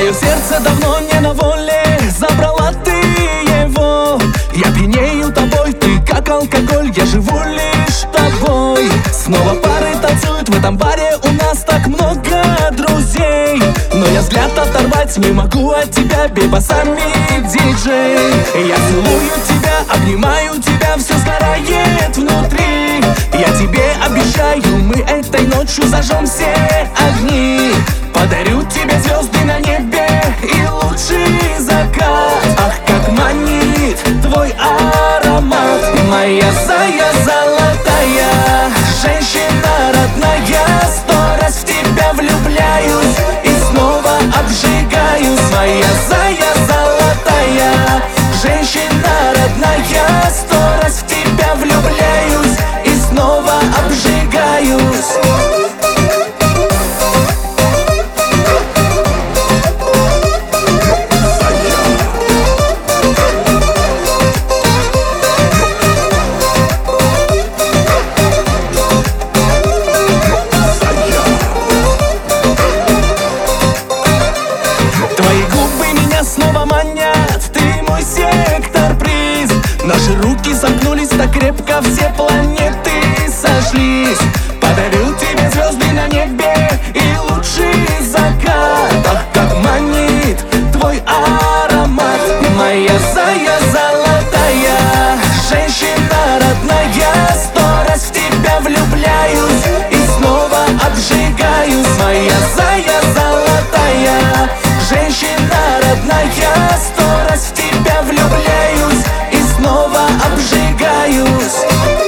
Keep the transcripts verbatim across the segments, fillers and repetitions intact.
Мое сердце давно не на воле, забрала ты его. Я пьянею тобой, ты как алкоголь, я живу лишь тобой. Снова пары танцуют в этом баре, у нас так много друзей. Но я взгляд оторвать не могу от тебя, бейбасами диджей. Я целую тебя, обнимаю тебя, все сгорает внутри. Я тебе обещаю, мы этой ночью зажжем все огни. Подарю тебе звезды на небе и лучший закат. Ах, как манит твой аромат. Моя зая золотая, женщина родная, сто раз в тебя влюбляюсь и снова обжигаюсь. Моя зая золотая, женщина родная, сто раз в тебя влюбляюсь и снова обжигаюсь. Снова манят, ты мой сектор-приз. Наши руки сомкнулись так крепко, все планеты сошлись. Подарю тебе звезды на небе и лучший закат. Ах, как манит твой аромат. Моя зая золотая, женщина родная, сто раз в тебя влюбляюсь и снова обжигаюсь. Моя зая золотая, женщина родная, сто раз в тебя влюбляюсь и снова обжигаюсь.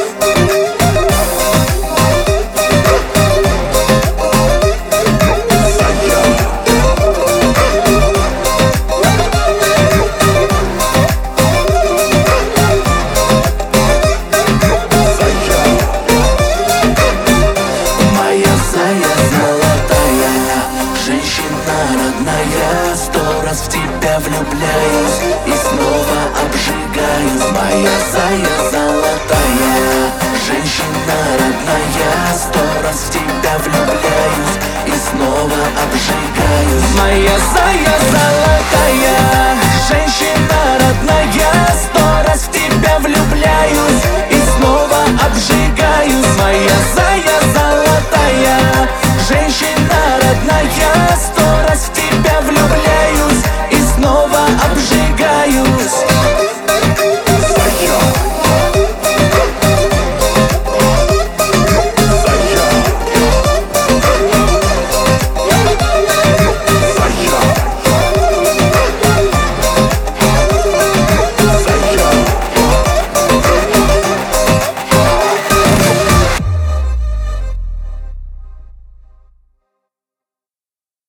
Моя зая золотая, женщина родная, сто раз в тебя влюбляюсь и снова обжигаюсь. Моя зая золотая, женщина родная, сто раз в тебя влюбляюсь и снова обжигаюсь. Моя зая золотая.